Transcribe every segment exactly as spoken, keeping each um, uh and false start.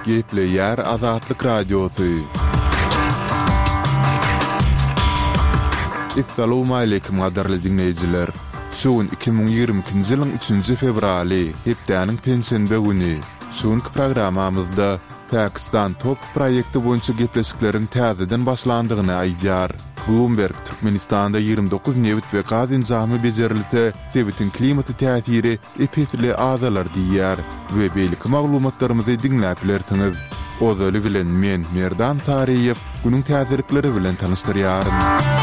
Gepleyer Azatlyk Radiosu. Assalamu alaykum gadarly dinleyijiler. Şuun iki bin ýigrimiki ýylyň üçünji fevraly, hepdäniň pensiýe güni. Şuňky programamyzda Pakistan top proýekti boýunça gepleşiklerin täzeden başlandygyny aýdýar. Bloomberg Türkmenistanda ýygrimi dokuz nebit we gaz inzamy bejerilse, sebitin klimaty täsiri epetli azalar diýär we beýleki maglumatlarymyzy dinläp bilersiňiz. Ozaly bilen men Merdan Tariýew günüň täzirikleri bilen tanışdyrýarym.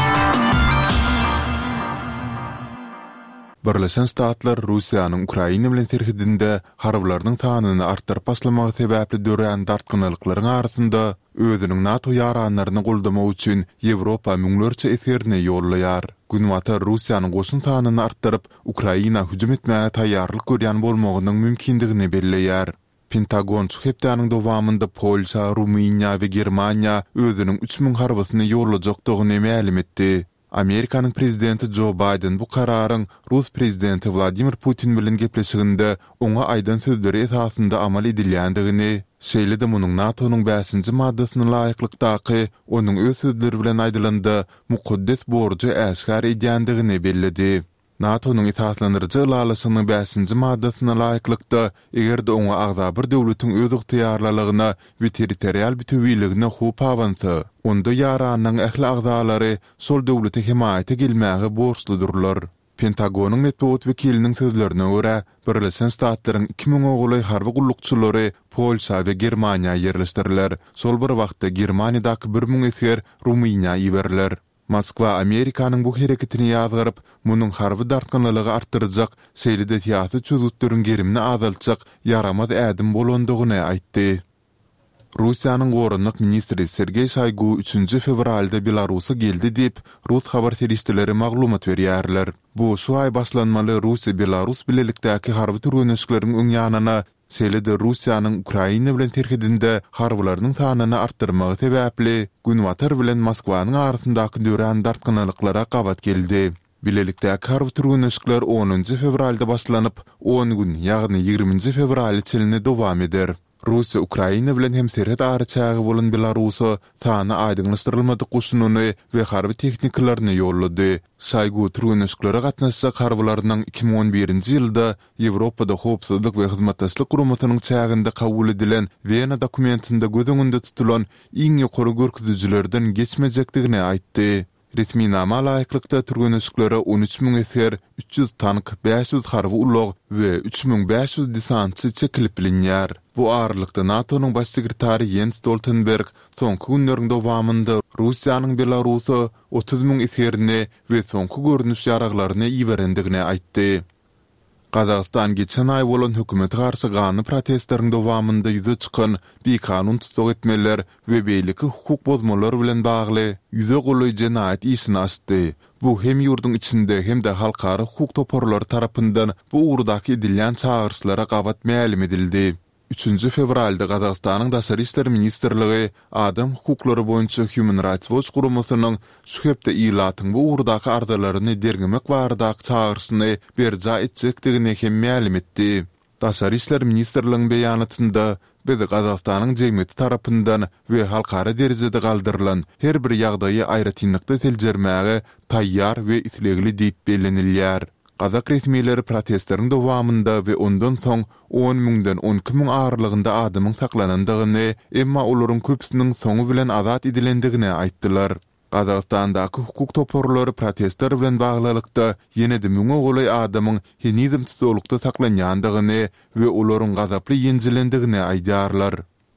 Birleşen Ştatlar Russiýanyň Ukraina bilen terhidinde harbylarynyň tanyny artdyryp başlamagy sebäpli dören dartgynylyklaryň arasynda özüniň NATO ýaranlaryny goldamak üçin Ýewropa müňlerçe eserini ýollaýar. Günwata Russiýanyň goşun tanyny artdyryp Ukraina hüjüm etmäge taýýarlyk görýän bolmagynyň mümkindigini belleýär. Pentagon hepdäniň dowamynda Polşa, Rumyniýa we Germaniýa özüniň üç ming harbysyny ýollajakdygyny ma'lum etdi. Amerikanyň prezidenti Joe Biden bu kararyň Rus prezidenti Vladimir Putin bilen gepleşiginde oňa aýdan sözleri esasynda amal edilýändigini, şeýle de munyň NATO'nyň beşinji maddasyna laýyklykdaky onuň öz sözleri bilen aýdylanda mukaddes borjy äşkar edýändigini belledi. NATO'nyň itaatlandyrjy lalasynyň beşinji maddasyna laýyklykda egerde oňa agza bir döwletiň öz ygtyýarlalygyna we territorial bütünligine hup awansa, onda ýaranyň ähli agzalary şol döwlete himaýat edilmäge borçludurlar. Pentagonyň medeniýet wekiliniň sözlerine görä, Birleşen Ştatlaryň iki ming oguly harby gullukçylary Polşa we Germaniýa ýerleşdirilýär. Şol bir wagtda Germaniýadaky bir ming eser Rumyniýa ýeberilýär. Moskwa Amerikanyň bu hereketini ýazgyryp, munyň harby dartgynylygy artdyrjak, şeýle-de tiýatry çözütlerin gerimini azaltjak yaramaz ädim bolandygyny aýtdy. Russiýanyň gorunlyk ministri Sergey Shoygu üçünji fevralda Belarusa geldi diýip Rus habar teristleri maglumat berýärler. Bu şu ay başlanmaly Russiýa-Belarus bilelikdäki harby türgünüşleriň öňýanyna, şeýle-de Russiýanyň Ukraina bilen terhidinde harbylarynyň sanyny artdyrmagy sebäpli Günwatar bilen Moskwanyň arasyndaky dören dartgynylyklara gabat geldi. Bilelikdäki harby türgünüşler onunji fevralda başlanyp on gün, ýagny ýigriminji fevral çelini dowam eder. Russiýa Ukraina bilen hem serhat araçagy bolan Belarusa sany aýdynlaşdyrylmady goşununy we harby tekniklaryny ýollady. Şaýgu türgünüşlere gatnaşjak harbylarynyň iki ming on birinji ýylda Ýewropada howpsuzlyk we hyzmatdaşlyk guramatynyň çäginde kabul edilen Wiener dokumentinde göz tutulan iň ýokary görkezüjilerden geçmejekdigini aýtdy. Resmi nama laýyklykda türgünüşlere on üç ming eser, üç ýüz tank, beş ýüz harby ulag we üç ming beş ýüz desantçy çekilip bilinýär. Bu aralykda NATO'nyň baş sekretary Jens Stoltenberg soňky günleriň dowamynda Russiýanyň Belarusa otuz ming eserini we soňky görnüş ýaraglaryny iýerendigini aýtdy. Gazaqstan geçen ay bolan hökümete garşy gany protestlaryň dowamynda ýüze çykan bir kanun tutsak etmeler we beýleki hukuk bozmalar bilen bagly ýüze goly jenaýat işini açdy. Bu hem ýurduň içinde hem de halkara hukuk toparlary tarapyndan bu urdaky edilýän çağırşlara gabat ma'lum edildi. üçünji fevralda Gazaqstanyň Daşary işler ministrligi adam hukuklary boýunça Human Rights Watch guramasynyň şu hepde ýylatyň bu urdaky ardalaryny dergimek bardak çağırşyny berja etjekdigini hem ma'lum etdi. Daşary işler ministrligiň beýanatynda biz Gazaqstanyň jemgyýeti tarapyndan we halkara derejede galdyrylan her bir ýagdaýy aýratynlykda teljermäge taýýar we itlegli diýip bellenilýär. Gazak resmiýetleri protestlaryň dowamynda we ondan soň on mingden on iki ming aralygynda adamyň saklanandygyny, emma olaryň köpüsiniň soňu bilen azat edilendigini aýtdylar. Gazaqstandaky hukuk toparlary protestler bilen baglylykda ýene-de müňe goly adamyň henizm tutulukda saklanýandygyny we olaryň gazaply ýenjilendigini aýdýarlar.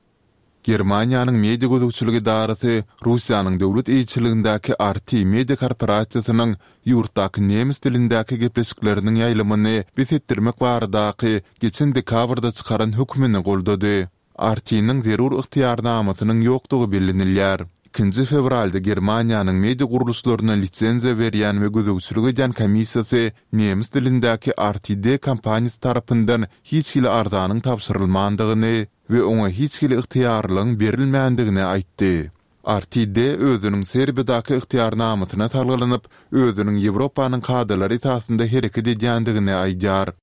Germaniýanyň media gözükçüligi darasy Russiýanyň döwlet eýçiligindäki R T media korporasiýasynyň ýurtdaky nemis dilindäki gepleşikleriniň ýaýlymyny besetdirmek baradaky geçen dekabrda çykaran hökmüni goldady. R T'niň zerur ygtyýarnamasynyň ýokdugy bellenilýär. ikinji fevralda Germaniýanyň media guruluşlaryna lisensiýa berýän we gözükçüligi edýän komissiýasy nemis dilindäki R T D kompaniýasy tarapyndan hiç hili arzanyň tapşyrylmandygyny we oňa hiç hili ygtyýarlygyň berilmändigini aýtdy. R T D özüniň Serbiýadaky ygtyýarnamasyna talgylanyp, özüniň Ýewropanyň kadrlary tasynda hereket edýändigini aýdýar.